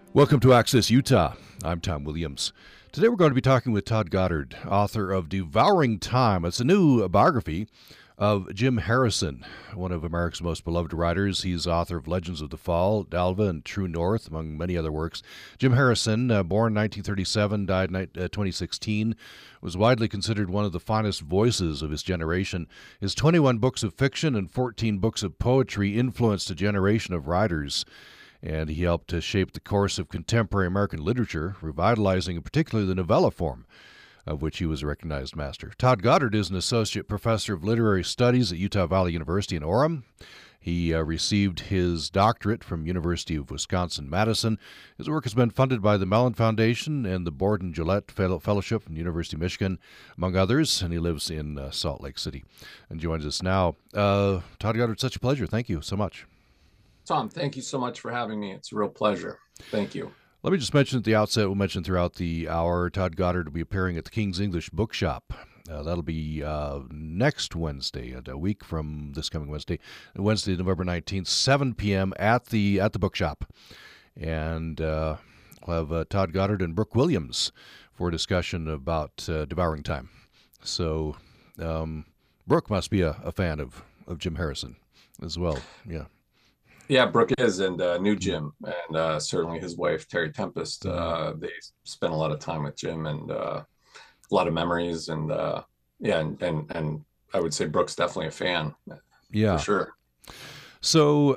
Welcome to Access Utah. I'm Tom Williams. Today we're going to be talking with Todd Goddard, author of Devouring Time. It's a new biography of Jim Harrison, one of America's most beloved writers. He's author of Legends of the Fall, Dalva, and True North, among many other works. Jim Harrison, born 1937, died 2016, was widely considered one of the finest voices of his generation. His 21 books of fiction and 14 books of poetry influenced a generation of writers, and he helped to shape the course of contemporary American literature, revitalizing particularly the novella form, of which he was a recognized master. Todd Goddard is an associate professor of literary studies at Utah Valley University in Orem. He received his doctorate from University of Wisconsin-Madison. His work has been funded by the Mellon Foundation and the Borden Gillette Fellowship from the University of Michigan, among others, and he lives in Salt Lake City and joins us now. Todd Goddard, such a pleasure. Thank you so much. Tom, thank you so much for having me. It's a real pleasure. Thank you. Let me just mention at the outset, we'll mention throughout the hour, Todd Goddard will be appearing at the King's English Bookshop. That'll be next Wednesday, a week from this coming Wednesday, November 19th, 7 p.m. at the bookshop. And we'll have Todd Goddard and Brooke Williams for a discussion about Devouring Time. So Brooke must be a fan of Jim Harrison as well. Yeah. Yeah, Brooke is, and knew Jim, and certainly his wife, Terry Tempest. They spent a lot of time with Jim, and a lot of memories, and and I would say Brooke's definitely a fan. Yeah, for sure. So,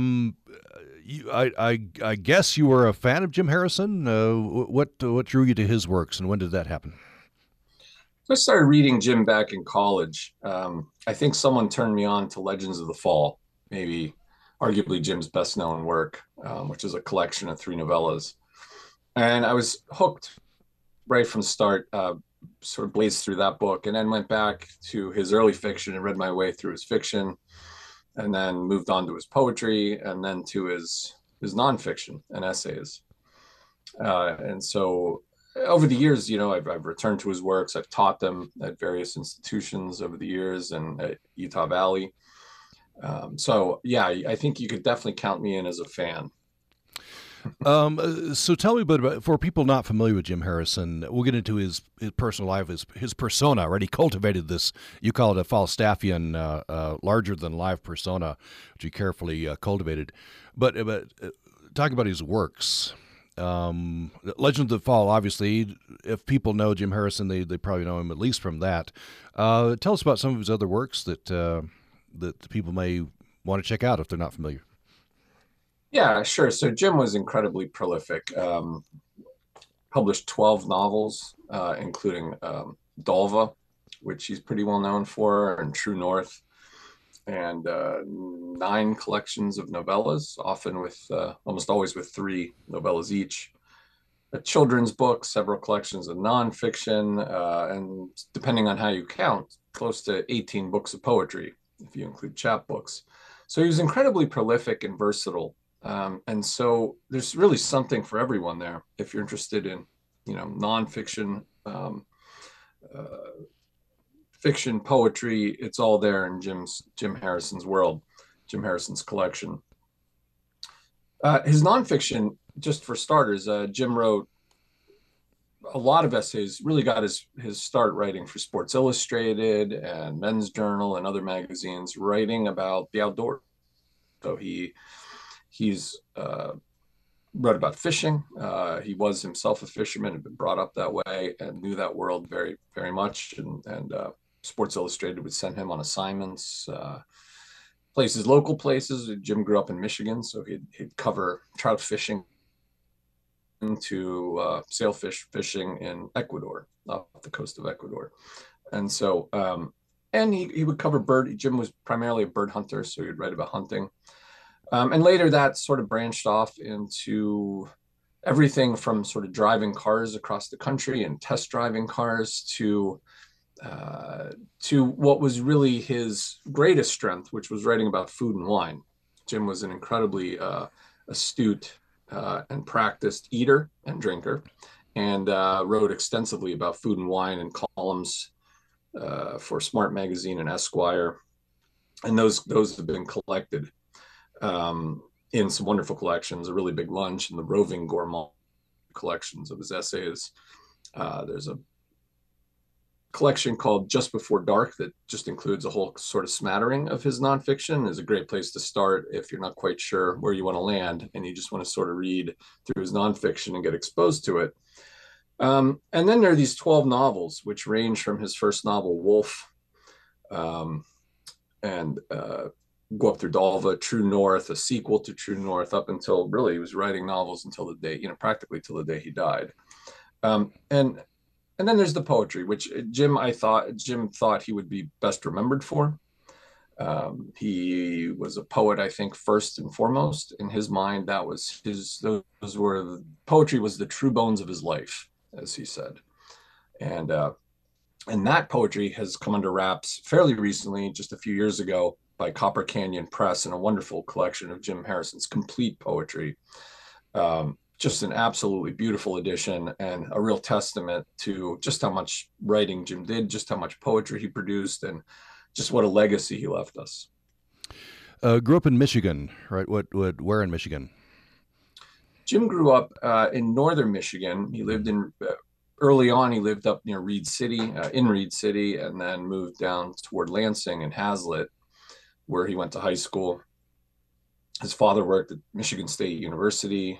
I guess you were a fan of Jim Harrison. What drew you to his works, and when did that happen? So I started reading Jim back in college. I think someone turned me on to Legends of the Fall, maybe arguably Jim's best known work, which is a collection of 3 novellas. And I was hooked right from the start, sort of blazed through that book, and then went back to his early fiction and read my way through his fiction, and then moved on to his poetry, and then to his nonfiction and essays. And so over the years, I've returned to his works. I've taught them at various institutions over the years and at Utah Valley. So yeah, I think you could definitely count me in as a fan. So tell me a bit about, for people not familiar with Jim Harrison, we'll get into his personal life, his persona, right? He cultivated this, you call it a Falstaffian, larger than life persona, which he carefully cultivated. But talking about his works, Legend of the Fall, obviously, if people know Jim Harrison, they probably know him at least from that. Tell us about some of his other works that people may want to check out if they're not familiar. Yeah, sure. So Jim was incredibly prolific. Published 12 novels, including Dalva, which he's pretty well known for, and True North, and 9 collections of novellas, often with almost always with 3 novellas each. A children's book, several collections of nonfiction, and depending on how you count, close to 18 books of poetry, if you include chapbooks. So he was incredibly prolific and versatile. And so there's really something for everyone there. If you're interested in, nonfiction, fiction, poetry, it's all there in Jim Harrison's world, Jim Harrison's collection. His nonfiction, just for starters, Jim wrote a lot of essays, really got his start writing for Sports Illustrated and Men's Journal and other magazines, writing about the outdoors. So he's wrote about fishing. He was himself a fisherman, had been brought up that way, and knew that world very, very much. And Sports Illustrated would send him on assignments, local places. Jim grew up in Michigan, so he'd cover trout fishing to sailfish fishing in Ecuador, off the coast of Ecuador. And so, and he would cover bird. Jim was primarily a bird hunter, so he'd write about hunting. And later that sort of branched off into everything from sort of driving cars across the country and test driving cars to what was really his greatest strength, which was writing about food and wine. Jim was an incredibly astute and practiced eater and drinker, and wrote extensively about food and wine in columns for Smart Magazine and Esquire, and those have been collected. in some wonderful collections, A Really Big Lunch and the Roving Gourmand collections of his essays. There's a collection called Just Before Dark that just includes a whole sort of smattering of his nonfiction. Is a great place to start if you're not quite sure where you want to land and you just want to sort of read through his nonfiction and get exposed to it. And then there are these 12 novels, which range from his first novel, Wolf, and Go Up Through Dalva, True North, a sequel to True North, up until really he was writing novels until the day, practically till the day he died. And then there's the poetry, which Jim thought he would be best remembered for. He was a poet, I think, first and foremost. In his mind, that was poetry was the true bones of his life, as he said. And that poetry has come under wraps fairly recently, just a few years ago, by Copper Canyon Press, in a wonderful collection of Jim Harrison's complete poetry. Just an absolutely beautiful edition and a real testament to just how much writing Jim did, just how much poetry he produced, and just what a legacy he left us. Grew up in Michigan, right? Where in Michigan? Jim grew up in northern Michigan. He lived early on, he lived up near Reed City, in Reed City, and then moved down toward Lansing and Hazlitt, where he went to high school. His father worked at Michigan State University,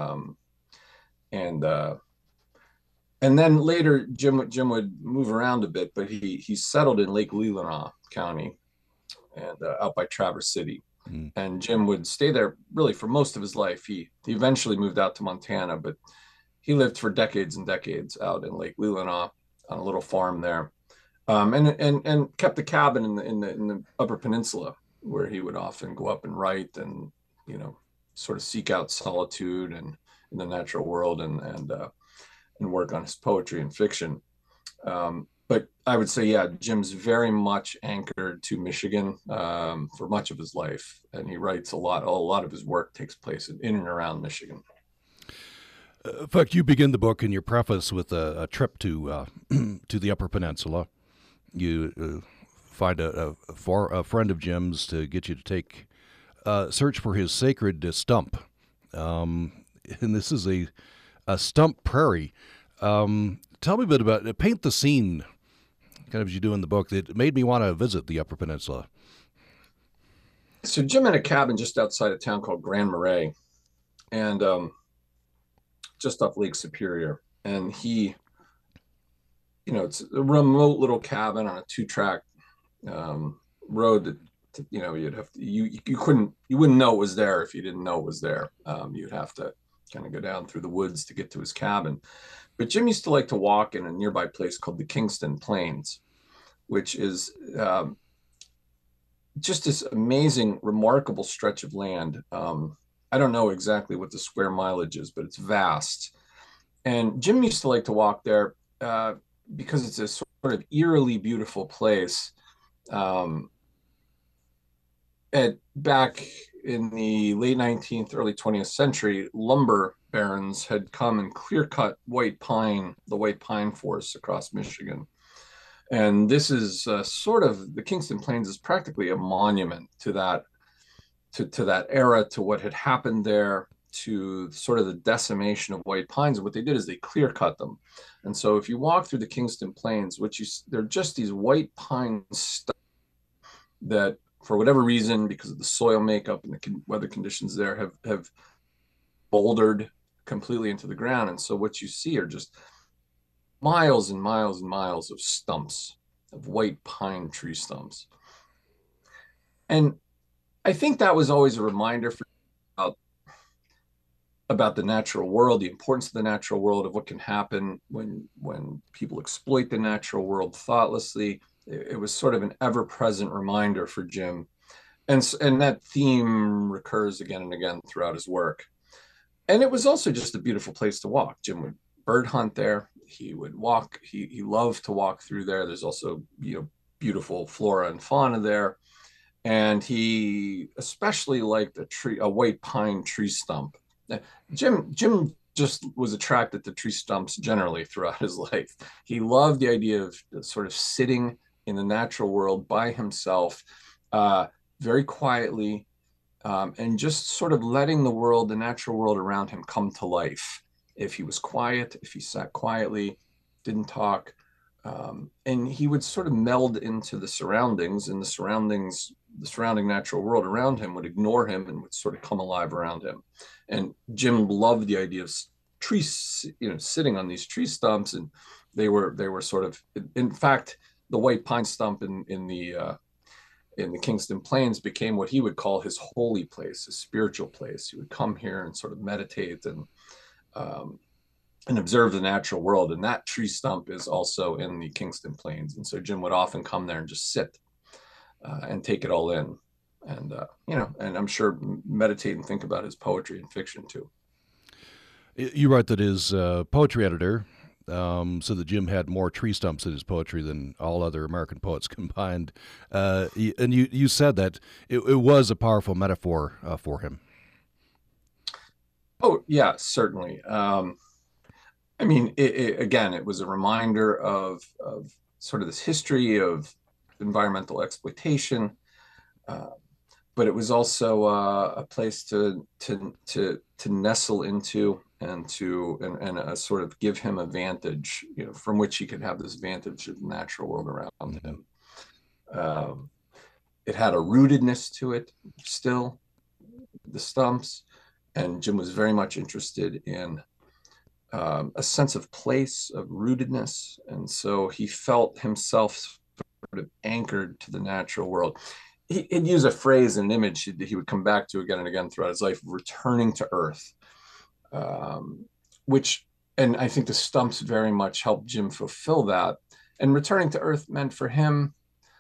and then later Jim would move around a bit, but he settled in Lake Leelanau County and out by Traverse City. And Jim would stay there really for most of his life. He eventually moved out to Montana, but he lived for decades and decades out in Lake Leelanau on a little farm there, and kept a cabin in the Upper Peninsula, where he would often go up and write and, sort of seek out solitude and in the natural world and work on his poetry and fiction. But I would say, yeah, Jim's very much anchored to Michigan for much of his life, and he writes a lot. A lot of his work takes place in and around Michigan. In fact, you begin the book in your preface with a trip to to the Upper Peninsula. You find a friend of Jim's to get you to take search for his sacred stump, and this is a stump prairie. Tell me a bit about it. Paint the scene, kind of as you do in the book, that made me want to visit the Upper Peninsula. So Jim had a cabin just outside a town called Grand Marais, and just off Lake Superior, and he, it's a remote little cabin on a 2-track road that, you'd have to, you wouldn't know it was there if you didn't know it was there. You'd have to kind of go down through the woods to get to his cabin. But Jim used to like to walk in a nearby place called the Kingston Plains, which is just this amazing, remarkable stretch of land. I don't know exactly what the square mileage is, but it's vast. And Jim used to like to walk there because it's a sort of eerily beautiful place. Back in the late 19th, early 20th century, lumber barons had come and clear-cut the white pine forests across Michigan. And this is sort of, the Kingston Plains is practically a monument to that, to that era, to what had happened there, to sort of the decimation of white pines. And what they did is they clear cut them. And so if you walk through the Kingston Plains, they're just these white pine stumps that, for whatever reason, because of the soil makeup and the weather conditions there, have bouldered completely into the ground. And so what you see are just miles and miles and miles of stumps, of white pine tree stumps. And I think that was always a reminder about the natural world, the importance of the natural world, of what can happen when people exploit the natural world thoughtlessly. It was sort of an ever-present reminder for Jim. And that theme recurs again and again throughout his work. And it was also just a beautiful place to walk. Jim would bird hunt there. He would walk. He loved to walk through there. There's also, beautiful flora and fauna there. And he especially liked a white pine tree stump. Jim just was attracted to tree stumps generally throughout his life. He loved the idea of sort of sitting in the natural world by himself, very quietly, and just sort of letting the world, the natural world around him, come to life. If he was quiet, if he sat quietly, didn't talk, and he would sort of meld into the surroundings, and the surrounding natural world around him would ignore him and would sort of come alive around him. And Jim loved the idea of trees, sitting on these tree stumps, and they were sort of, in fact, the white pine stump in the Kingston Plains became what he would call his holy place, his spiritual place. He would come here and sort of meditate um, and observe the natural world. And that tree stump is also in the Kingston Plains. And so Jim would often come there and just sit and take it all in. And I'm sure meditate and think about his poetry and fiction too. You write that his poetry editor said that Jim had more tree stumps in his poetry than all other American poets combined. And you said that it was a powerful metaphor for him. Oh, yeah, certainly. I mean, again, it was a reminder of sort of this history of environmental exploitation, uh, but it was also a place to nestle into and sort of give him a vantage, from which he could have this vantage of the natural world around him. Um, it had a rootedness to it still, the stumps, and Jim was very much interested in a sense of place, of rootedness. And so he felt himself sort of anchored to the natural world. He'd use a phrase, an image that he would come back to again and again throughout his life, returning to earth, um, which, and I think the stumps very much helped Jim fulfill that. And returning to earth meant for him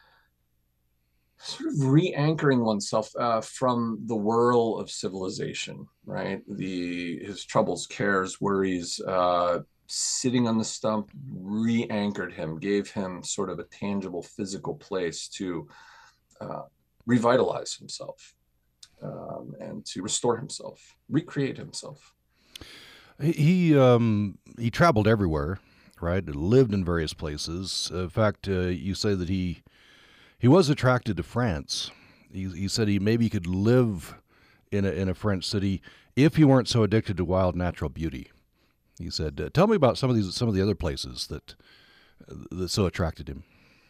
sort of re-anchoring oneself from the whirl of civilization, right? His troubles, cares, worries, sitting on the stump re-anchored him, gave him sort of a tangible physical place to uh, revitalize himself, and to restore himself, recreate himself. He traveled everywhere, right? Lived in various places. In fact, you say that he was attracted to France. He said he maybe could live in a French city if he weren't so addicted to wild natural beauty. He said, "Tell me about some of the other places that so attracted him."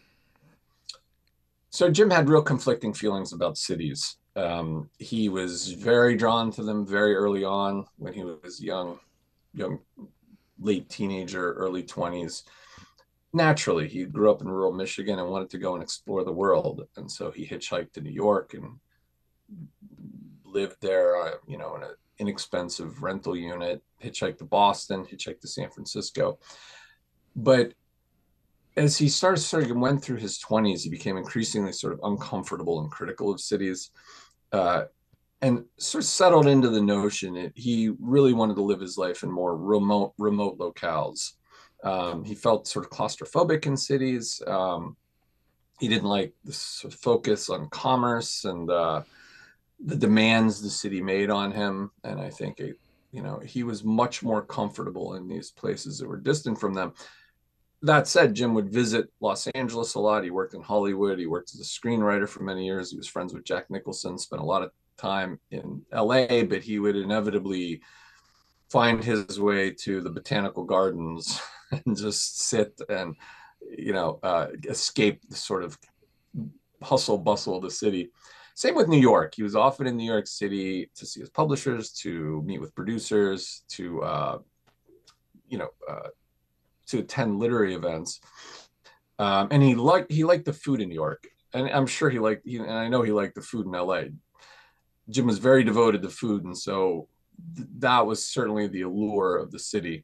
So Jim had real conflicting feelings about cities. He was very drawn to them very early on when he was young, late teenager, early 20s. Naturally, he grew up in rural Michigan and wanted to go and explore the world. And so he hitchhiked to New York and lived there, in an inexpensive rental unit, hitchhiked to Boston, hitchhiked to San Francisco. But as he sort of went through his 20s, he became increasingly sort of uncomfortable and critical of cities, uh, and sort of settled into the notion that he really wanted to live his life in more remote locales. He felt sort of claustrophobic in cities. He didn't like this sort of focus on commerce and the demands the city made on him. And I think he was much more comfortable in these places that were distant from them. That said, Jim would visit Los Angeles a lot. He worked in Hollywood. He worked as a screenwriter for many years. He was friends with Jack Nicholson, spent a lot of time in LA, but he would inevitably find his way to the botanical gardens and just sit and, escape the sort of hustle bustle of the city. Same with New York. He was often in New York City to see his publishers, to meet with producers, you know, uh, to attend literary events. And he liked the food in New York, and I'm sure and I know he liked the food in LA. Jim was very devoted to food, and so that was certainly the allure of the city.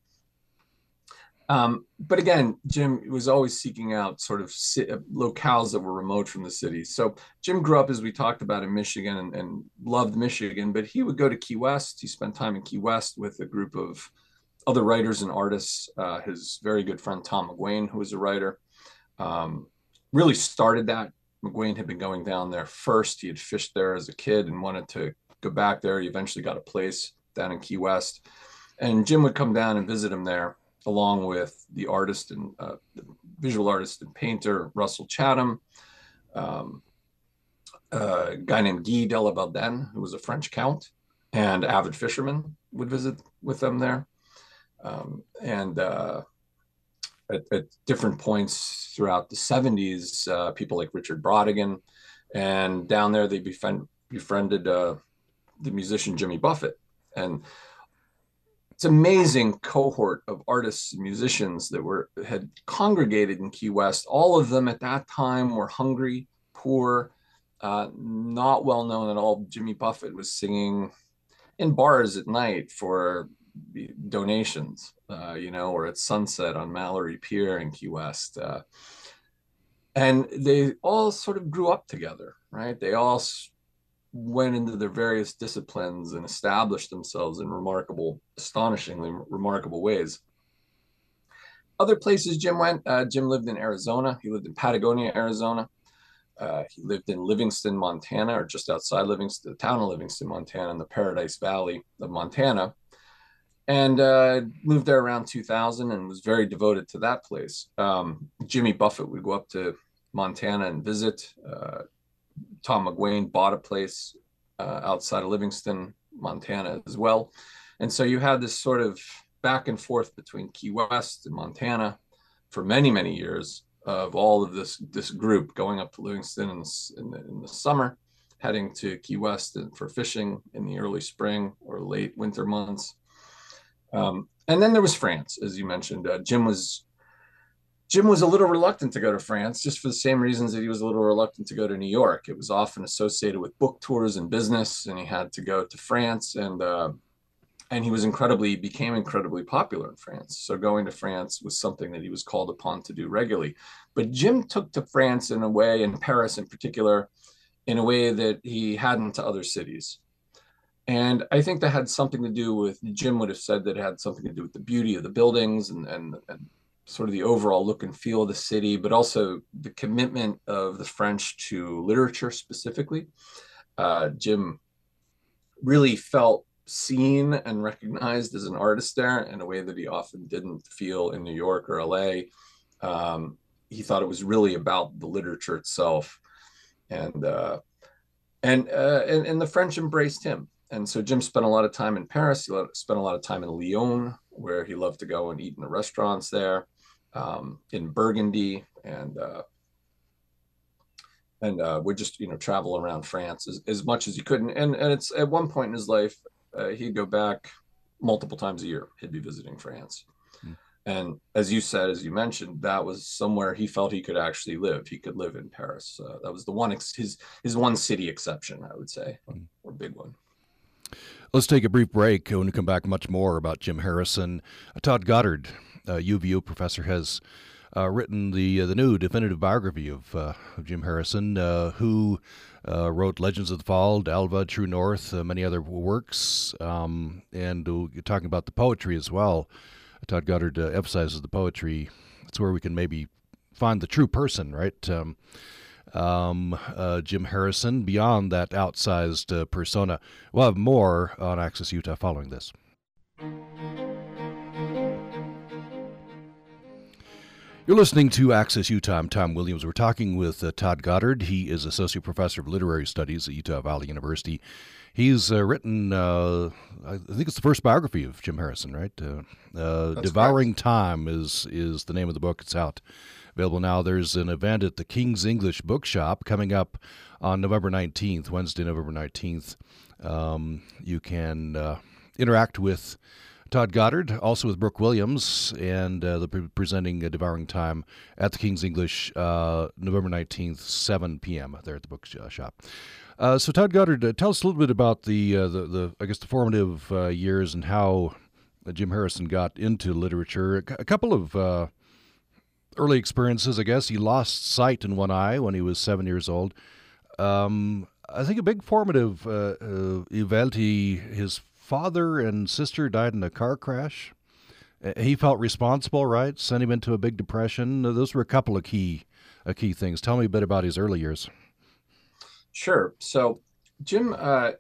But again, Jim was always seeking out sort of locales that were remote from the city. So Jim grew up, as we talked about, in Michigan and loved Michigan, but he would go to Key West. He spent time in Key West with a group of other writers and artists. His very good friend Tom McGuane, who was a writer, really started that. McGuane had been going down there first. He had fished there as a kid and wanted to go back there. He eventually got a place down in Key West, and Jim would come down and visit him there, along with the artist and visual artist and painter Russell Chatham, um, A guy named Guy de la Belden, who was a French count and avid fisherman, would visit with them there. And at different points throughout the 70s, people like Richard Brodigan, and down there they befriended the musician Jimmy Buffett. And it's an amazing cohort of artists and musicians that had congregated in Key West. All of them at that time were hungry, poor, not well known at all. Jimmy Buffett was singing in bars at night for donations, or at sunset on Mallory Pier in Key West. And they all sort of grew up together, right? They all went into their various disciplines and established themselves in astonishingly remarkable ways. Other places Jim went, Jim lived in Arizona. He lived in Patagonia, Arizona. He lived in Livingston, Montana, or just outside Livingston, the town of Livingston, Montana, in the Paradise Valley of Montana, and moved there around 2000 and was very devoted to that place. Jimmy Buffett would go up to Montana and visit. Tom McGuane bought a place outside of Livingston, Montana as well. And so you had this sort of back and forth between Key West and Montana for many, many years of all of this group going up to Livingston in the summer, heading to Key West for fishing in the early spring or late winter months. And then there was France, as you mentioned. Jim was a little reluctant to go to France, just for the same reasons that he was a little reluctant to go to New York. It was often associated with book tours and business, and he had to go to France, and he became incredibly popular in France. So going to France was something that he was called upon to do regularly. But Jim took to France in a way, in Paris in particular, in a way that he hadn't to other cities. And I think that had something to do with, Jim would have said that it had something to do with the beauty of the buildings and sort of the overall look and feel of the city, but also the commitment of the French to literature specifically. Jim really felt seen and recognized as an artist there in a way that he often didn't feel in New York or LA. He thought it was really about the literature itself, and the French embraced him. And so Jim spent a lot of time in Paris. He spent a lot of time in Lyon, where he loved to go and eat in the restaurants there, in Burgundy, and would just travel around France as much as he could. And it's at one point in his life, he'd go back multiple times a year. He'd be visiting France. And as you mentioned, that was somewhere he felt he could actually live. He could live in Paris. That was his one city exception, I would say, or big one. Let's take a brief break. When we come back, much more about Jim Harrison. Todd Goddard, UVU professor, has written the new definitive biography of Jim Harrison, who wrote Legends of the Fall, Dalva, True North, many other works, and talking about the poetry as well. Todd Goddard emphasizes the poetry. That's where we can maybe find the true person, right? Jim Harrison, beyond that outsized persona. We'll have more on Access Utah following this. You're listening to Access Utah. I'm Tom Williams. We're talking with Todd Goddard. He is Associate Professor of Literary Studies at Utah Valley University. He's written, I think it's the first biography of Jim Harrison, right? Devouring correct. Time is the name of the book. It's out. Available now. There's an event at the King's English Bookshop coming up on November 19th, Wednesday, November 19th. You can interact with Todd Goddard, also with Brooke Williams, and they'll be presenting Devouring Time at the King's English November 19th, 7 p.m. there at the bookshop. So Todd Goddard, tell us a little bit about the formative years and how Jim Harrison got into literature. A couple of early experiences, I guess. He lost sight in one eye when he was 7 years old. I think a big formative event, his father and sister died in a car crash. He felt responsible, right? Sent him into a big depression. Those were a couple of key things. Tell me a bit about his early years. Sure. So Jim,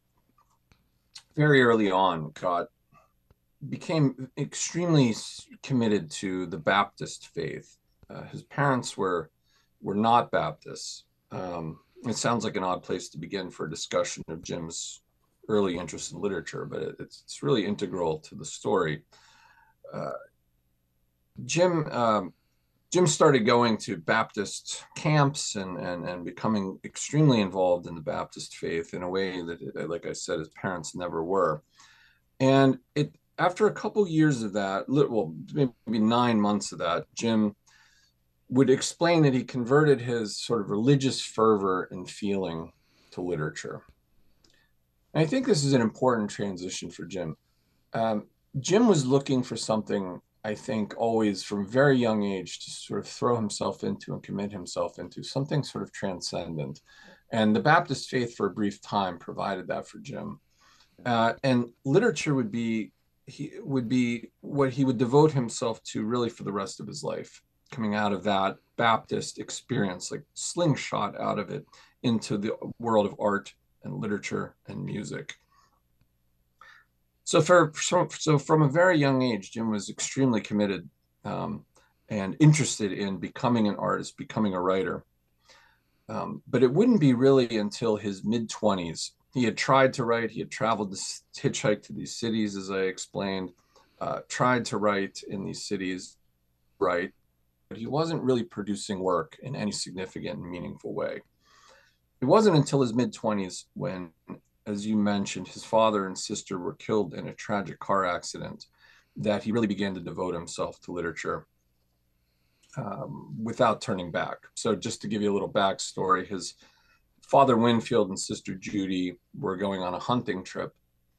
very early on, became extremely committed to the Baptist faith. His parents were not Baptists, It sounds like an odd place to begin for a discussion of Jim's early interest in literature, but it's really integral to the story. Uh, Jim Jim started going to Baptist camps and becoming extremely involved in the Baptist faith in a way that, like I said, his parents never were. And it after a couple years of that, well, maybe 9 months of that, Jim would explain that he converted his sort of religious fervor and feeling to literature. And I think this is an important transition for Jim. Um, Jim was looking for something, I think, always from a very young age to sort of throw himself into and commit himself into something sort of transcendent. And the Baptist faith, for a brief time, provided that for Jim. And literature would be what he would devote himself to really for the rest of his life, coming out of that Baptist experience, like slingshot out of it into the world of art and literature and music. So from a very young age, Jim was extremely committed and interested in becoming an artist, becoming a writer. But it wouldn't be really until his mid-20s. He had tried to write. He had traveled to hitchhike to these cities, as I explained, tried to write in these cities, right? But he wasn't really producing work in any significant and meaningful way. It wasn't until his mid-20s when, as you mentioned, his father and sister were killed in a tragic car accident that he really began to devote himself to literature without turning back. So just to give you a little backstory, his father Winfield and sister Judy were going on a hunting trip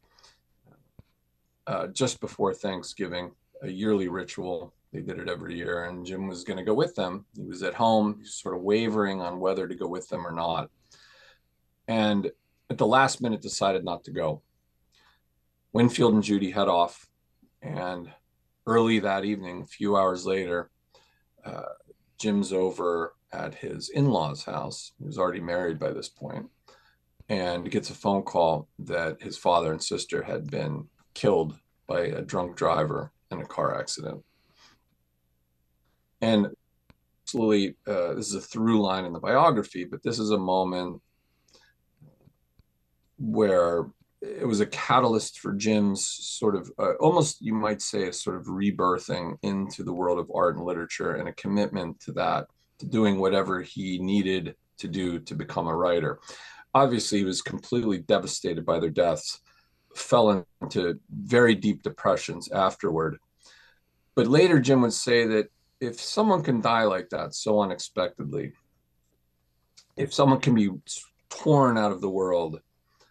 just before Thanksgiving, a yearly ritual. They did it every year, and Jim was going to go with them. He was at home, he was sort of wavering on whether to go with them or not. And at the last minute decided not to go. Winfield and Judy head off, and early that evening, a few hours later, Jim's over at his in-laws' house. He was already married by this point, and gets a phone call that his father and sister had been killed by a drunk driver in a car accident. And slowly, this is a through line in the biography, but this is a moment where it was a catalyst for Jim's sort of almost, you might say, a sort of rebirthing into the world of art and literature, and a commitment to that, to doing whatever he needed to do to become a writer. Obviously, he was completely devastated by their deaths, fell into very deep depressions afterward. But later, Jim would say that if someone can die like that so unexpectedly, if someone can be torn out of the world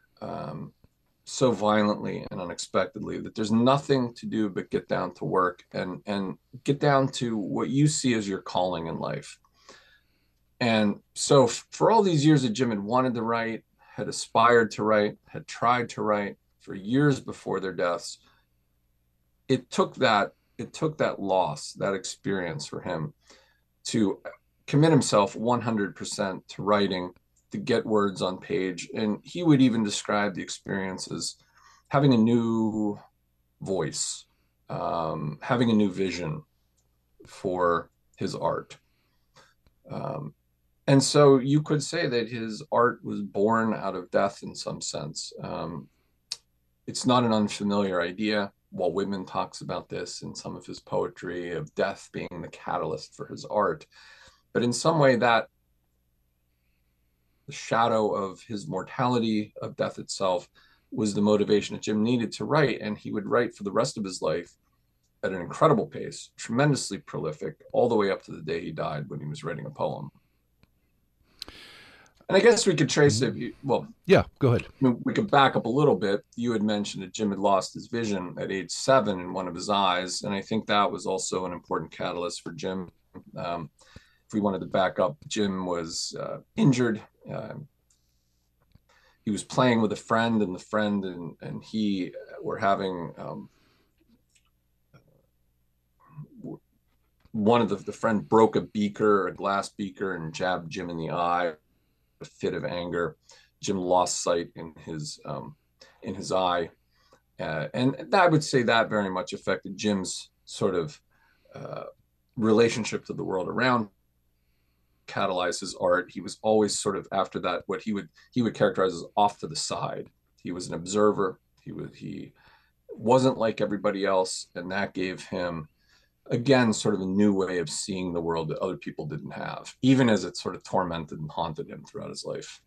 so violently and unexpectedly, that there's nothing to do but get down to work and get down to what you see as your calling in life. And so for all these years that Jim had wanted to write, had aspired to write, had tried to write for years before their deaths, it took that loss, that experience for him to commit himself 100% to writing, to get words on page. And he would even describe the experience as having a new voice, having a new vision for his art. And so you could say that his art was born out of death in some sense. It's not an unfamiliar idea. Walt Whitman talks about this in some of his poetry, of death being the catalyst for his art. But in some way, that the shadow of his mortality, of death itself, was the motivation that Jim needed to write. And he would write for the rest of his life at an incredible pace, tremendously prolific, all the way up to the day he died, when he was writing a poem. And I guess we could trace it. Well, yeah, go ahead. We could back up a little bit. You had mentioned that Jim had lost his vision at age 7 in one of his eyes. And I think that was also an important catalyst for Jim. If we wanted to back up, Jim was injured. He was playing with a friend, and the friend and he were having one of the friend broke a glass beaker, and jabbed Jim in the eye. A fit of anger. Jim lost sight in his eye, and I would say that very much affected Jim's sort of relationship to the world around catalyze his art. He was always sort of after that what he would characterize as off to the side. He was an observer. He wasn't like everybody else, and that gave him again sort of a new way of seeing the world that other people didn't have, even as it sort of tormented and haunted him throughout his life.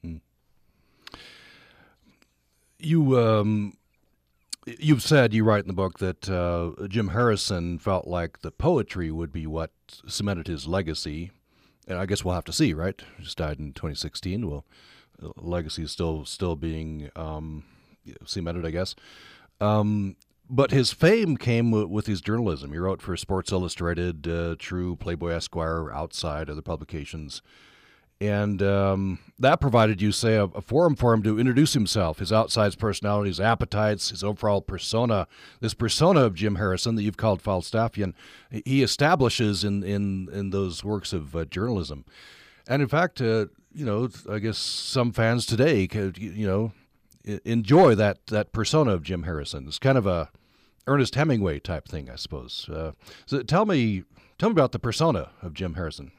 You you've said, you write in the book, that Jim Harrison felt like the poetry would be what cemented his legacy. And I guess we'll have to see, right? He just died in 2016. Well, legacy is still being cemented, I guess. But his fame came with his journalism. He wrote for Sports Illustrated, True, Playboy, Esquire, Outside, other publications. And that provided, you say, a forum for him to introduce himself, his outside personality, his appetites, his overall persona. This persona of Jim Harrison that you've called Falstaffian, he establishes in those works of journalism. And in fact, I guess some fans today could, enjoy that persona of Jim Harrison. It's kind of a Ernest Hemingway type thing, I suppose. So tell me about the persona of Jim Harrison.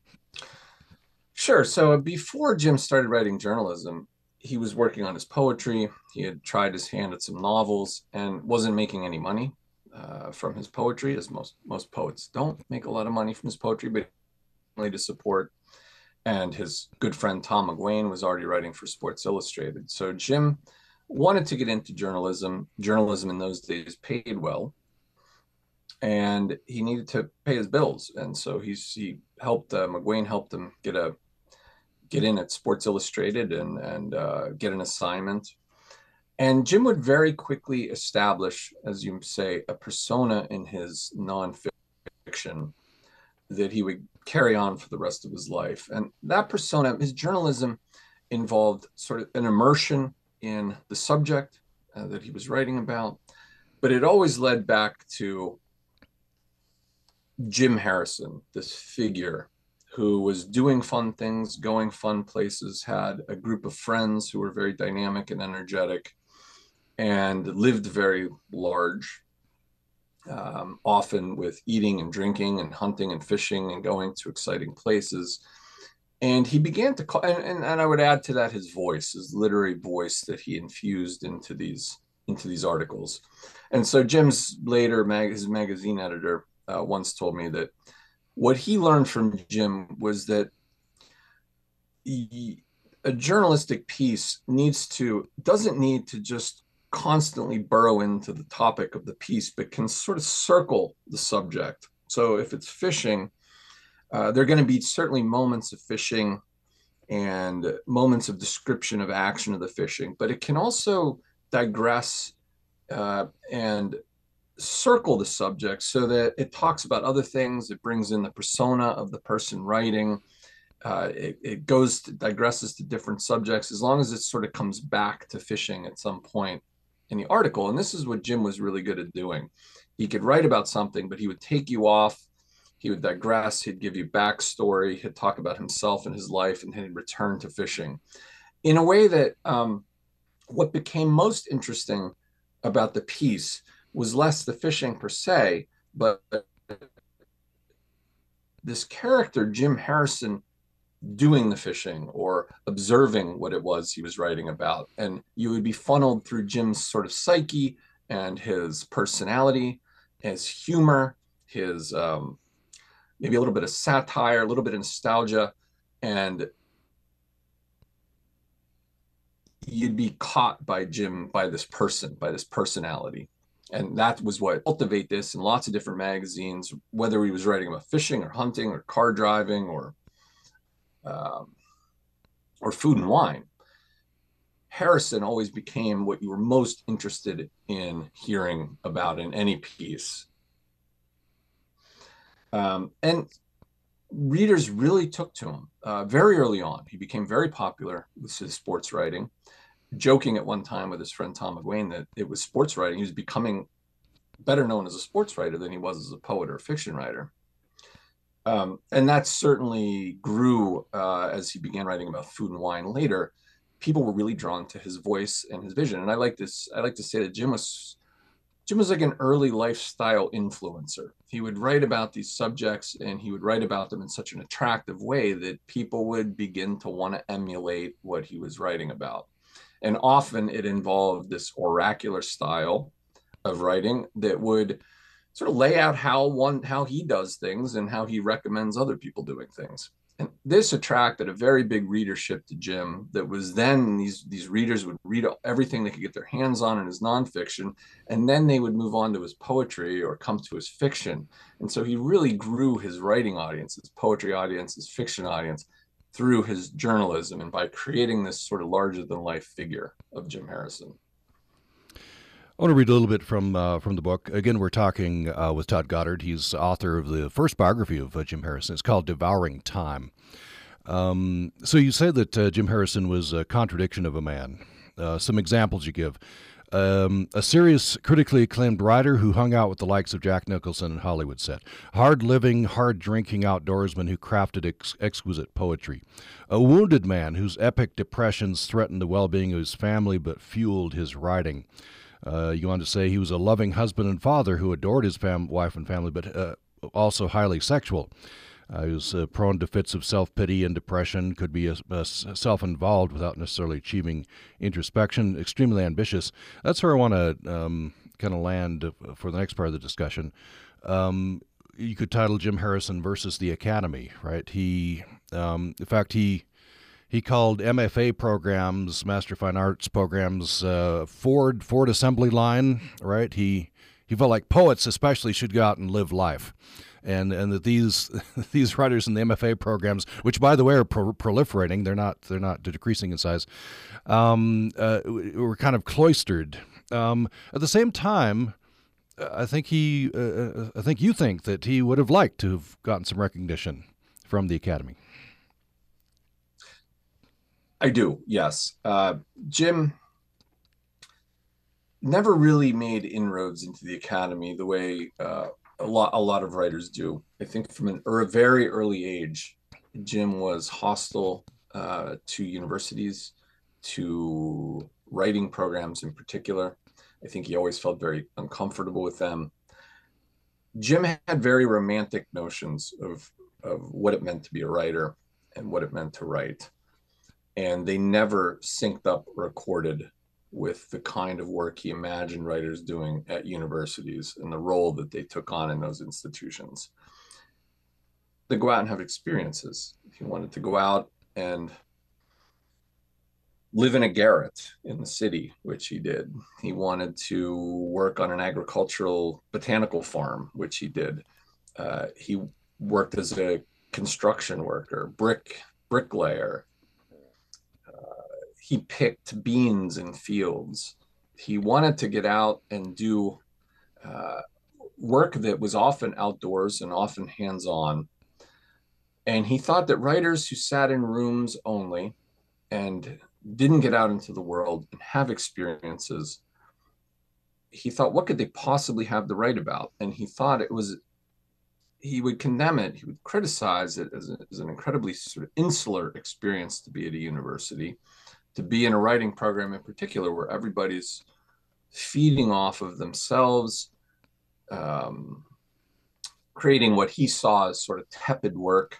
Sure. So before Jim started writing journalism, he was working on his poetry. He had tried his hand at some novels and wasn't making any money from his poetry, as most poets don't make a lot of money from his poetry, but only to support. And his good friend Tom McGuane was already writing for Sports Illustrated. So Jim wanted to get into journalism. Journalism in those days paid well, and he needed to pay his bills. And so he helped McGuane helped him get in at Sports Illustrated and get an assignment. And Jim would very quickly establish, as you say, a persona in his nonfiction that he would carry on for the rest of his life. And that persona, his journalism, involved sort of an immersion in the subject that he was writing about, but it always led back to Jim Harrison, this figure who was doing fun things, going fun places, had a group of friends who were very dynamic and energetic, and lived very large, often with eating and drinking and hunting and fishing and going to exciting places. And he began to call, and I would add to that his voice, his literary voice that he infused into these articles. And so Jim's later, his magazine editor once told me that what he learned from Jim was that a journalistic piece doesn't need to just constantly burrow into the topic of the piece, but can sort of circle the subject. So if it's fishing, there are going to be certainly moments of fishing and moments of description of action of the fishing, but it can also digress and circle the subject so that it talks about other things. It brings in the persona of the person writing. It digresses to different subjects, as long as it sort of comes back to fishing at some point in the article. And this is what Jim was really good at doing. He could write about something, but he would take you off. He would digress. He'd give you backstory. He'd talk about himself and his life, and then he'd return to fishing in a way that what became most interesting about the piece was less the fishing per se, but this character, Jim Harrison, doing the fishing or observing what it was he was writing about. And you would be funneled through Jim's sort of psyche and his personality, his humor, his maybe a little bit of satire, a little bit of nostalgia, and you'd be caught by Jim, by this personality. And that was what cultivate this in lots of different magazines, whether he was writing about fishing or hunting or car driving or food and wine. Harrison always became what you were most interested in hearing about in any piece. And readers really took to him very early on. He became very popular with his sports writing, joking at one time with his friend Tom McGuane that it was sports writing. He was becoming better known as a sports writer than he was as a poet or a fiction writer. And that certainly grew as he began writing about food and wine later. People were really drawn to his voice and his vision. And I like to say that Jim was Jim was like an early lifestyle influencer. He would write about these subjects and he would write about them in such an attractive way that people would begin to want to emulate what he was writing about. And often it involved this oracular style of writing that would sort of lay out how he does things and how he recommends other people doing things. And this attracted a very big readership to Jim. That was then these readers would read everything they could get their hands on in his nonfiction, and then they would move on to his poetry or come to his fiction. And so he really grew his writing audience, his poetry audience, his fiction audience through his journalism and by creating this sort of larger than life figure of Jim Harrison. I want to read a little bit from the book. Again, we're talking with Todd Goddard. He's author of the first biography of Jim Harrison. It's called Devouring Time. So you say that Jim Harrison was a contradiction of a man. Some examples you give. A serious, critically acclaimed writer who hung out with the likes of Jack Nicholson and Hollywood set. Hard-living, hard-drinking outdoorsman who crafted exquisite poetry. A wounded man whose epic depressions threatened the well-being of his family but fueled his writing. You want to say he was a loving husband and father who adored his wife and family, but also highly sexual. He was prone to fits of self-pity and depression, could be self-involved without necessarily achieving introspection, extremely ambitious. That's where I want to kind of land for the next part of the discussion. You could title Jim Harrison versus the Academy, right? In fact, he called MFA programs, Master Fine Arts programs, Ford assembly line, right? He felt like poets especially should go out and live life. And that these writers in the MFA programs, which by the way are proliferating, they're not decreasing in size, were kind of cloistered. At the same time, I think you think that he would have liked to have gotten some recognition from the Academy. I do, yes. Jim never really made inroads into the Academy the way a lot of writers do. I think from a very early age, Jim was hostile to universities, to writing programs in particular. I think he always felt very uncomfortable with them. Jim had very romantic notions of what it meant to be a writer and what it meant to write. And they never synced up or accorded with the kind of work he imagined writers doing at universities and the role that they took on in those institutions. They go out and have experiences. He wanted to go out and live in a garret in the city, which he did. He wanted to work on an agricultural botanical farm, which he did. He worked as a construction worker, bricklayer. He picked beans in fields. He wanted to get out and do work that was often outdoors and often hands-on. And he thought that writers who sat in rooms only and didn't get out into the world and have experiences, he thought, what could they possibly have to write about? And he would condemn it, he would criticize it as an incredibly sort of insular experience to be at a university, to be in a writing program in particular, where everybody's feeding off of themselves, creating what he saw as sort of tepid work,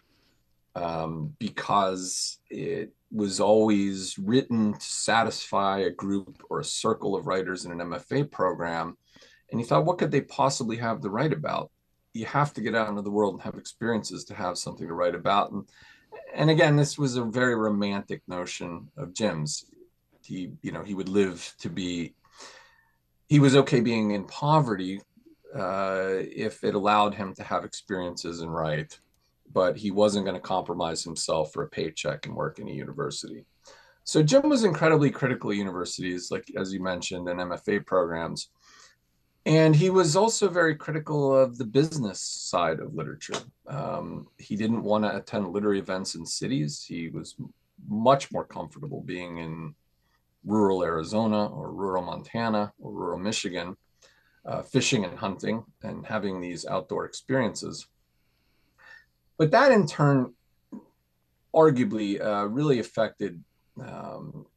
because it was always written to satisfy a group or a circle of writers in an MFA program. And he thought, what could they possibly have to write about? You have to get out into the world and have experiences to have something to write about. And again, this was a very romantic notion of Jim's. He would live to be, he was okay being in poverty if it allowed him to have experiences and write, but he wasn't going to compromise himself for a paycheck and work in a university. So Jim was incredibly critical of universities, like, as you mentioned, and MFA programs. And he was also very critical of the business side of literature. He didn't want to attend literary events in cities. He was much more comfortable being in rural Arizona or rural Montana or rural Michigan, fishing and hunting and having these outdoor experiences. But that in turn arguably really affected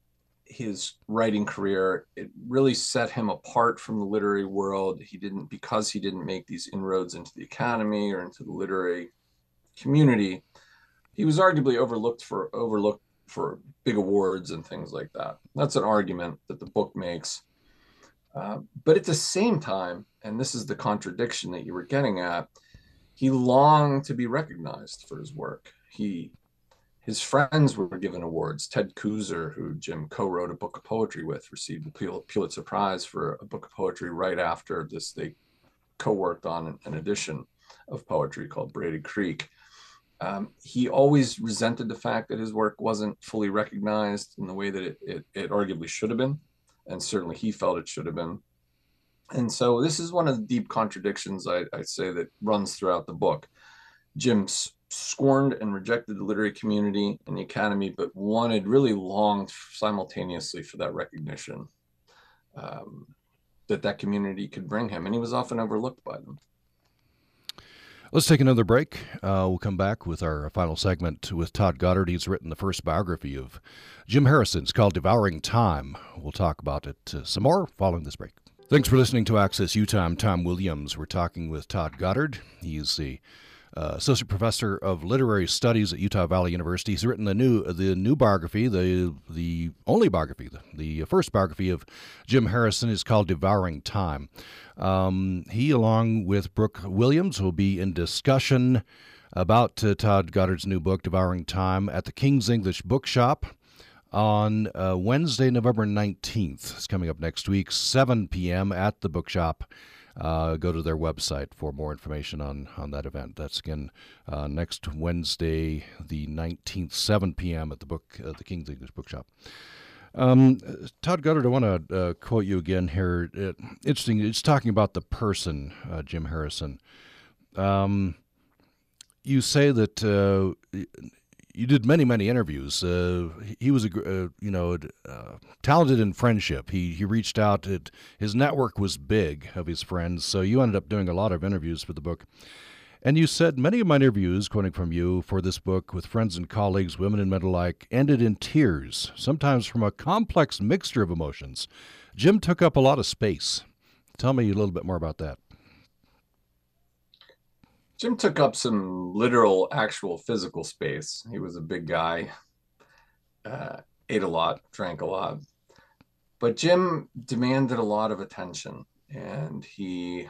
his writing career, it really set him apart from the literary world. Because he didn't make these inroads into the academy or into the literary community, he was arguably overlooked for big awards and things like that. That's an argument that the book makes. But at the same time, and this is the contradiction that you were getting at, he longed to be recognized for his work. His friends were given awards. Ted Kooser, who Jim co-wrote a book of poetry with, received the Pulitzer Prize for a book of poetry right after this. They co-worked on an edition of poetry called Braided Creek. He always resented the fact that his work wasn't fully recognized in the way that it arguably should have been, and certainly he felt it should have been. And so this is one of the deep contradictions I'd say that runs throughout the book. Jim scorned and rejected the literary community and the academy, but really longed simultaneously for that recognition that community could bring him, and he was often overlooked by them. Let's take another break. We'll come back with our final segment with Todd Goddard. He's written the first biography of Jim Harrison. It's called Devouring Time. We'll talk about it some more following this break. Thanks for listening to Access Utah. I'm Tom Williams. We're talking with Todd Goddard. He's the Associate Professor of Literary Studies at Utah Valley University. He's written the new biography, the only biography, the first biography of Jim Harrison is called Devouring Time. He, along with Brooke Williams, will be in discussion about Todd Goddard's new book, Devouring Time, at the King's English Bookshop on Wednesday, November 19th. It's coming up next week, 7 p.m. at the bookshop. Go to their website for more information on that event. That's again next Wednesday, the 19th, 7 p.m. at the King's English Bookshop. Todd Goddard, I want to quote you again here. Interesting. It's talking about the person, Jim Harrison. You say that you did many interviews. He was talented in friendship. He reached out. His network was big of his friends. So you ended up doing a lot of interviews for the book. And you said many of my interviews, quoting from you, for this book with friends and colleagues, women and men alike, ended in tears, sometimes from a complex mixture of emotions. Jim took up a lot of space. Tell me a little bit more about that. Jim took up some literal, actual physical space. He was a big guy, ate a lot, drank a lot. But Jim demanded a lot of attention, and he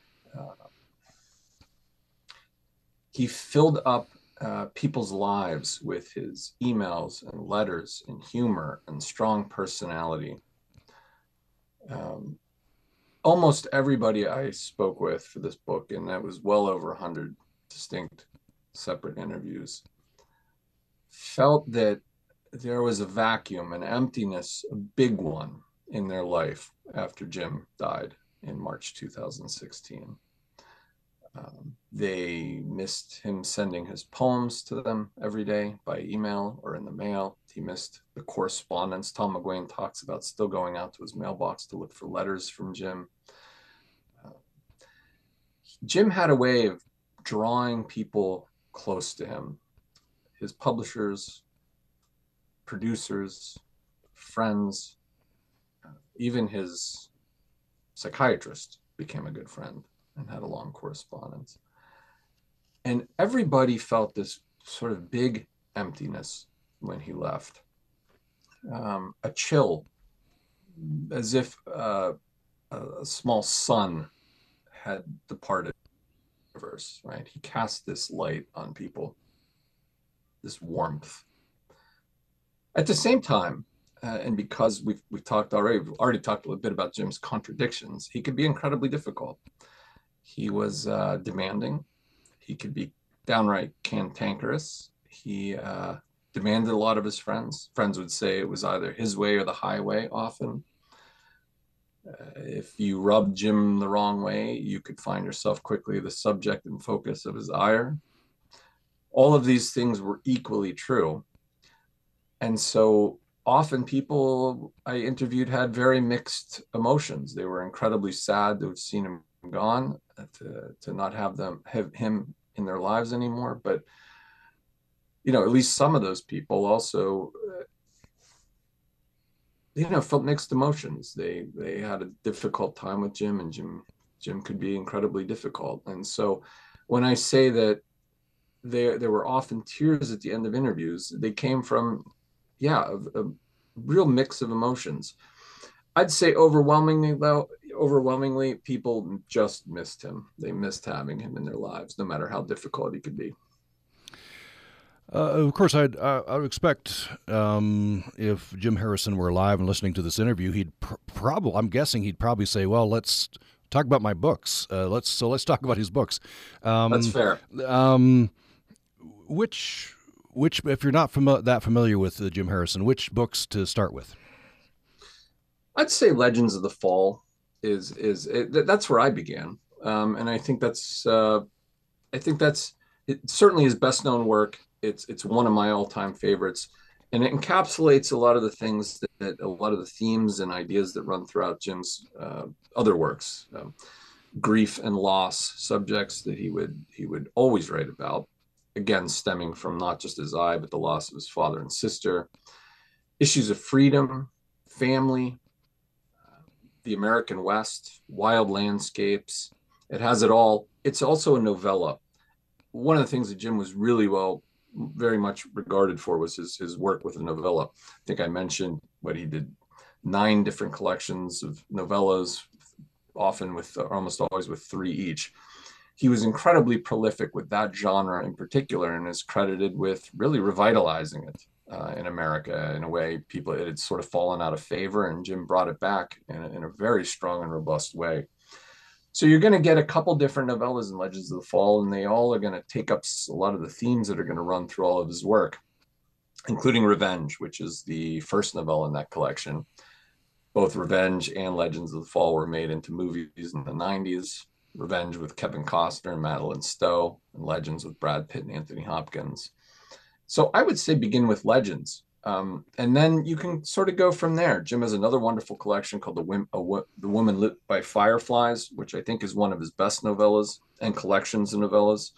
filled up people's lives with his emails and letters and humor and strong personality. Almost everybody I spoke with for this book, and that was well over 100 distinct separate interviews, felt that there was a vacuum, an emptiness, a big one in their life after Jim died in March 2016. They missed him sending his poems to them every day by email or in the mail. He missed the correspondence. Tom McGuane talks about still going out to his mailbox to look for letters from Jim. Jim had a way of drawing people close to him. His publishers, producers, friends, even his psychiatrist became a good friend and had a long correspondence. And everybody felt this sort of big emptiness when he left, a chill, as if a small sun had departed the universe, right? He cast this light on people, this warmth. At the same time, and because we've already talked a little bit about Jim's contradictions, he could be incredibly difficult. He was demanding. He could be downright cantankerous. He demanded a lot of his friends. Friends would say it was either his way or the highway often. If you rubbed Jim the wrong way, you could find yourself quickly the subject and focus of his ire. All of these things were equally true. And so often people I interviewed had very mixed emotions. They were incredibly sad to have seen him gone, to not have him in their lives anymore. But, at least some of those people also felt mixed emotions. They had a difficult time with Jim, and Jim could be incredibly difficult. And so when I say that there were often tears at the end of interviews, they came from, yeah, a real mix of emotions. I'd say overwhelmingly, people just missed him. They missed having him in their lives, no matter how difficult he could be. Of course, I would expect if Jim Harrison were alive and listening to this interview, he'd probably, I'm guessing he'd probably say, "Well, let's talk about my books. Let's talk about his books." That's Um, fair. um, which if you're not that familiar with Jim Harrison, which books to start with? I'd say Legends of the Fall that's where I began, and I think that's certainly his best known work. It's one of my all time favorites, and it encapsulates a lot of the things a lot of the themes and ideas that run throughout Jim's other works. Grief and loss subjects that he would always write about, again stemming from not just his but the loss of his father and sister, issues of freedom, family, the American West, wild landscapes. It has it all. It's also a novella. One of the things that Jim was very much regarded for was his work with a novella. I think I mentioned what he did, 9 different collections of novellas, often with almost always with 3 each. He was incredibly prolific with that genre in particular, and is credited with really revitalizing it in America. In a way, it had sort of fallen out of favor, and Jim brought it back in a very strong and robust way. So you're going to get a couple different novellas in Legends of the Fall, and they all are going to take up a lot of the themes that are going to run through all of his work, including Revenge, which is the first novella in that collection. Both Revenge and Legends of the Fall were made into movies in the 90s. Revenge with Kevin Costner and Madeline Stowe, and Legends with Brad Pitt and Anthony Hopkins. So I would say begin with Legends. And then you can sort of go from there. Jim has another wonderful collection called The Woman Lit by Fireflies, which I think is one of his best novellas and collections of novellas.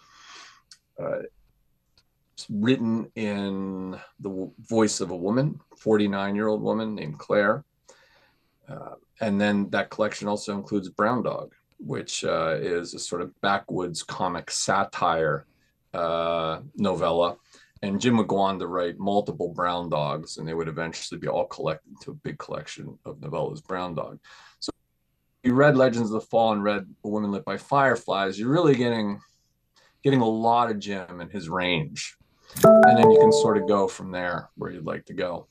It's written in the voice of a woman, 49-year-old woman named Claire. And then that collection also includes Brown Dog, which is a sort of backwoods comic satire novella. And Jim would go on to write multiple Brown Dogs, and they would eventually be all collected into a big collection of novellas, Brown Dog. So if you read Legends of the Fall and read A Woman Lit by Fireflies, you're really getting a lot of Jim and his range. And then you can sort of go from there where you'd like to go.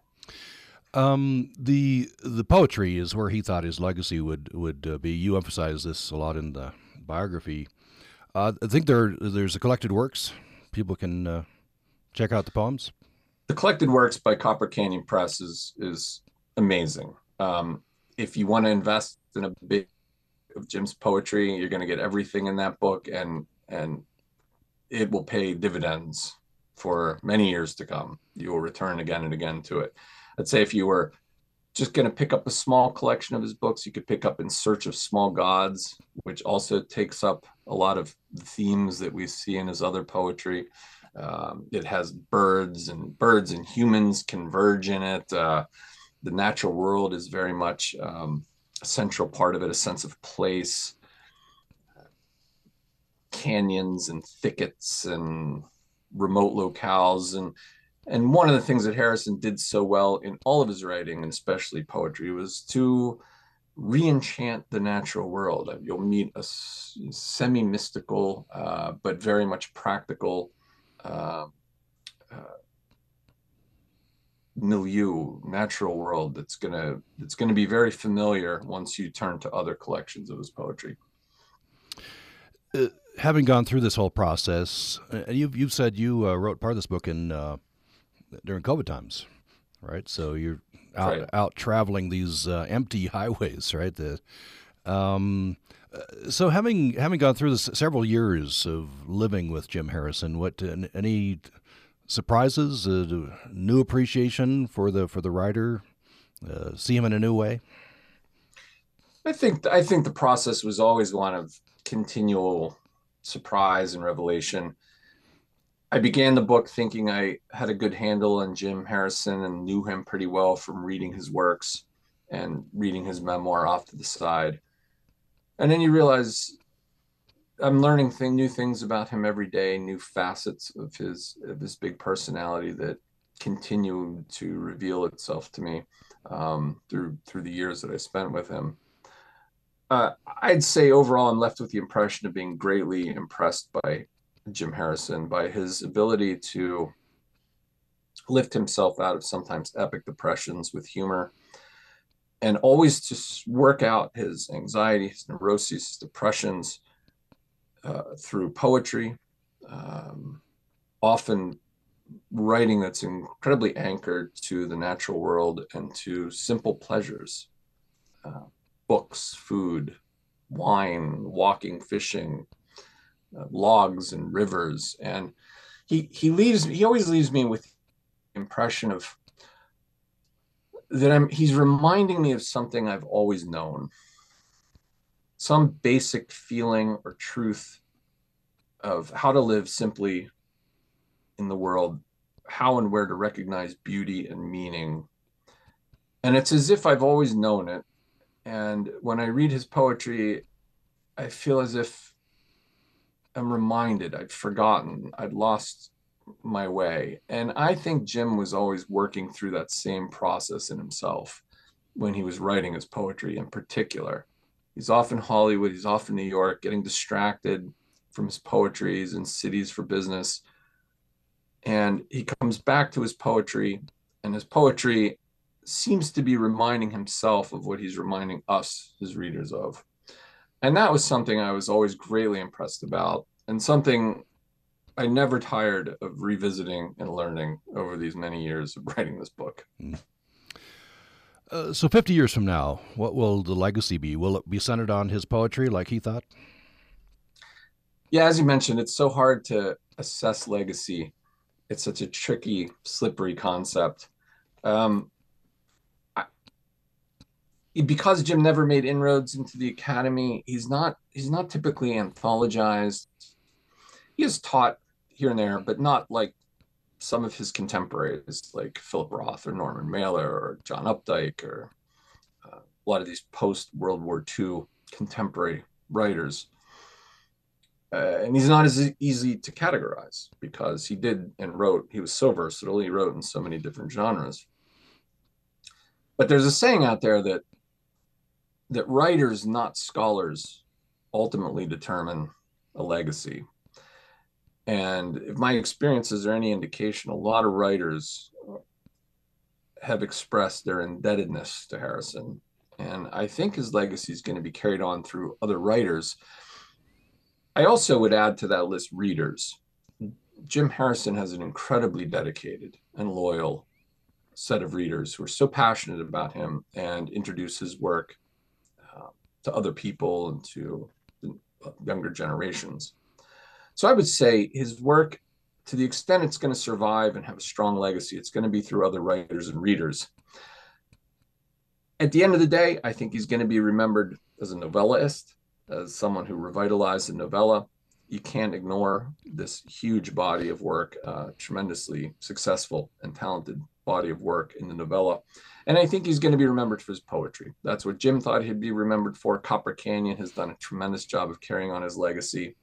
The poetry is where he thought his legacy would be. You emphasize this a lot in the biography. I think there's a collected works. People can check out the poems. The collected works by Copper Canyon Press is amazing. If you want to invest in a bit of Jim's poetry, you're going to get everything in that book, and it will pay dividends for many years to come. You will return again and again to it. I'd say if you were just going to pick up a small collection of his books, you could pick up In Search of Small Gods, which also takes up a lot of the themes that we see in his other poetry. It has birds and humans converge in it. The natural world is very much a central part of it, a sense of place, canyons and thickets and remote locales. And one of the things that Harrison did so well in all of his writing, and especially poetry, was to re-enchant the natural world. You'll meet a semi-mystical, but very much practical milieu, natural world that's gonna be very familiar once you turn to other collections of his poetry. Having gone through this whole process, you've said you wrote part of this book in during COVID times, right? So you're out traveling these empty highways, right? So having gone through this several years of living with Jim Harrison, what any surprises, new appreciation for the writer, see him in a new way? I think the process was always one of continual surprise and revelation. I began the book thinking I had a good handle on Jim Harrison and knew him pretty well from reading his works and reading his memoir off to the side. And then you realize I'm learning new things about him every day, new facets of his big personality that continue to reveal itself to me through the years that I spent with him. I'd say overall, I'm left with the impression of being greatly impressed by Jim Harrison, by his ability to lift himself out of sometimes epic depressions with humor and always to work out his anxiety, his neuroses, his depressions through poetry, often writing that's incredibly anchored to the natural world and to simple pleasures, books, food, wine, walking, fishing, logs and rivers. And he always leaves me with the impression of that he's reminding me of something I've always known, some basic feeling or truth of how to live simply in the world, how and where to recognize beauty and meaning. And it's as if I've always known it. And when I read his poetry, I feel as if I'm reminded, I'd forgotten, I'd lost my way. And I think Jim was always working through that same process in himself when he was writing his poetry in particular. He's often Hollywood, he's often New York, getting distracted from his poetry. He's in cities for business. And he comes back to his poetry, and his poetry seems to be reminding himself of what he's reminding us, his readers, of. And that was something I was always greatly impressed about, and something I never tired of revisiting and learning over these many years of writing this book. So 50 years from now, what will the legacy be? Will it be centered on his poetry like he thought? Yeah, as you mentioned, it's so hard to assess legacy. It's such a tricky, slippery concept. Because Jim never made inroads into the academy, he's not typically anthologized. He has taught here and there, but not like some of his contemporaries, like Philip Roth or Norman Mailer or John Updike or a lot of these post-World War II contemporary writers. And he's not as easy to categorize because he was so versatile, he wrote in so many different genres. But there's a saying out there that writers, not scholars, ultimately determine a legacy. And if my experiences are any indication, a lot of writers have expressed their indebtedness to Harrison. And I think his legacy is going to be carried on through other writers. I also would add to that list readers. Jim Harrison has an incredibly dedicated and loyal set of readers who are so passionate about him and introduce his work to other people and to the younger generations. So I would say his work, to the extent it's going to survive and have a strong legacy, it's going to be through other writers and readers. At the end of the day, I think he's going to be remembered as a novellaist, as someone who revitalized the novella. You can't ignore this huge body of work, tremendously successful and talented body of work in the novella. And I think he's going to be remembered for his poetry. That's what Jim thought he'd be remembered for. Copper Canyon has done a tremendous job of carrying on his legacy.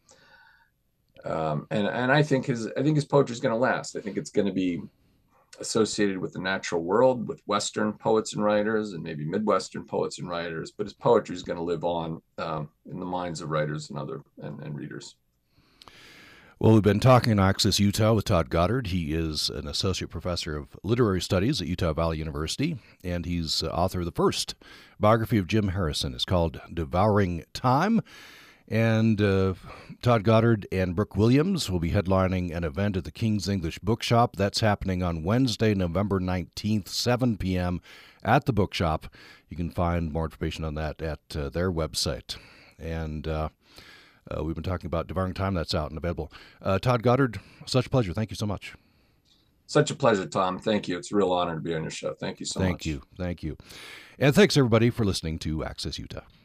And I think his poetry is going to last. I think it's going to be associated with the natural world, with Western poets and writers, and maybe Midwestern poets and writers. But his poetry is going to live on in the minds of writers and readers. Well, we've been talking in Access Utah with Todd Goddard. He is an associate professor of literary studies at Utah Valley University, and he's author of the first biography of Jim Harrison. It's called Devouring Time. And Todd Goddard and Brooke Williams will be headlining an event at the King's English Bookshop. That's happening on Wednesday, November 19th, 7 p.m. at the bookshop. You can find more information on that at their website. And we've been talking about Devouring Time. That's out and available. Todd Goddard, such a pleasure. Thank you so much. Such a pleasure, Tom. Thank you. It's a real honor to be on your show. Thank you so much. Thank you. And thanks, everybody, for listening to Access Utah.